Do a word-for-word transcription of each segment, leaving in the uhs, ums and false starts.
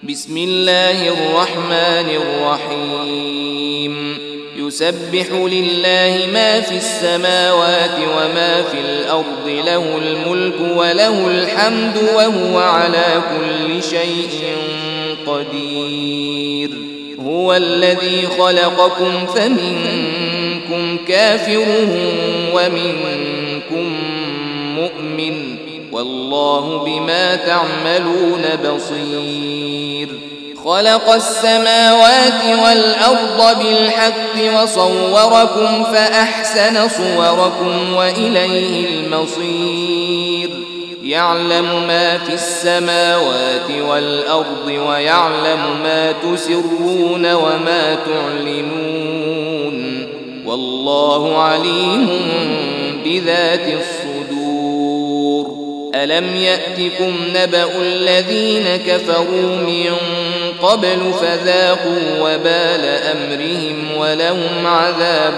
بسم الله الرحمن الرحيم يسبح لله ما في السماوات وما في الأرض له الملك وله الحمد وهو على كل شيء قدير هو الذي خلقكم فمنكم كافر ومنكم مؤمن والله بما تعملون بصير خلق السماوات والأرض بالحق وصوركم فأحسن صوركم وإليه المصير يعلم ما في السماوات والأرض ويعلم ما تسرون وما تعلنون والله عليم بذات الصدور ألم يأتكم نبأ الذين كفروا من قبل فذاقوا وبال أمرهم ولهم عذاب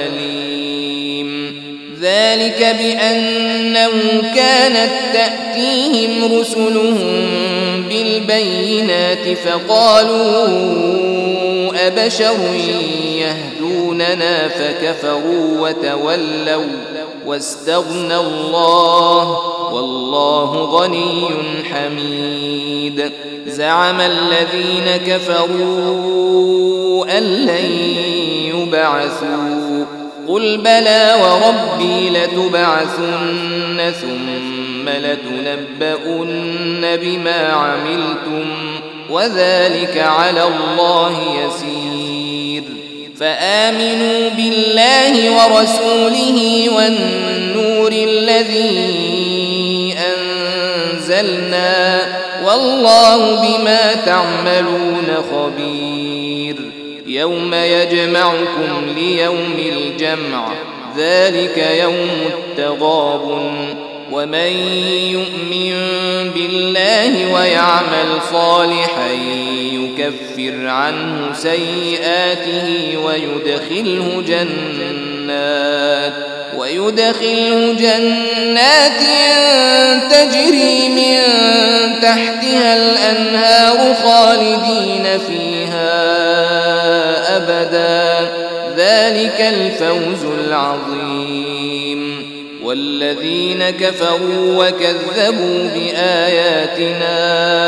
أليم ذلك بأنه كانت تأتيهم رسلهم بالبينات فقالوا أبشر يهدوننا فكفروا وتولوا واستغنى الله والله غني حميد زعم الذين كفروا أن لن يبعثوا قل بلى وربي لتبعثن ثم لتنبؤن بما عملتم وذلك على الله يسير فآمنوا بالله ورسوله والنور الذي أنزلنا والله بما تعملون خبير يوم يجمعكم ليوم الجمع ذلك يوم التغابن ومن يؤمن بالله ويعمل صالحا يكفر عنه سيئاته ويدخله جنات ويدخله جنات تجري من تحتها الأنهار خالدين فيها أبدا ذلك الفوز العظيم والذين كفروا وكذبوا بآياتنا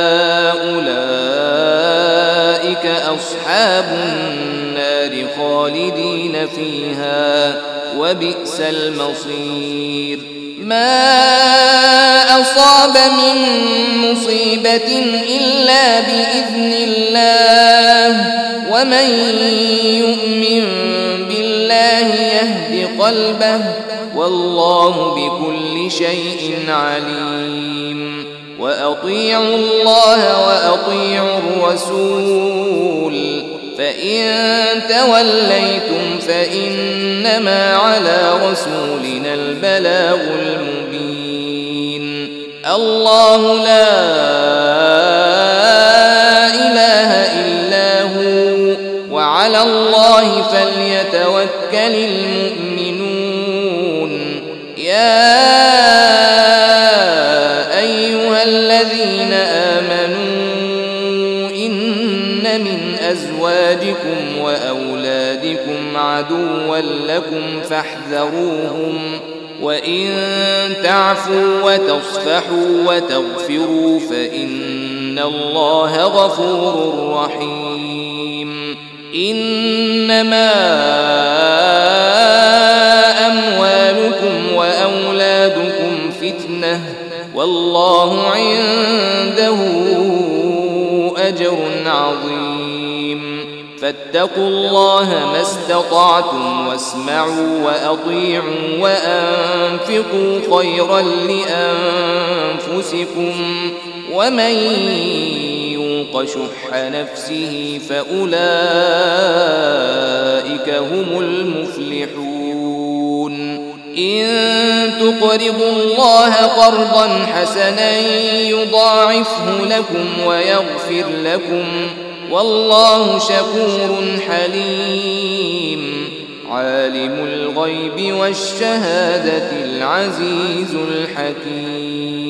أولئك أصحاب النار خالدين فيها وبئس المصير ما أصاب من مصيبة إلا بإذن الله ومن يؤمن بالله يهد قلبه والله بكل شيء عليم وأطيعوا الله وأطيعوا الرسول فإن توليتم فإنما على رسولنا البلاغ المبين الله لا إله إلا هو وعلى الله فليتوكل المؤمنون يا أيها الذين آمنوا إن من أزواجكم وأولادكم عدوا لكم فاحذروهم وإن تعفوا وتصفحوا وتغفروا فإن الله غفور رحيم إنما أموالكم وأولادكم فتنة والله عنده أجر عظيم فاتقوا الله ما استطعتم واسمعوا وأطيعوا وأنفقوا خيرا لأنفسكم ومن يوق شح نفسه فأولئك هم المفلحون إن تقرضوا الله قرضا حسنا يضاعفه لكم ويغفر لكم والله شكور حليم عالم الغيب والشهادة العزيز الحكيم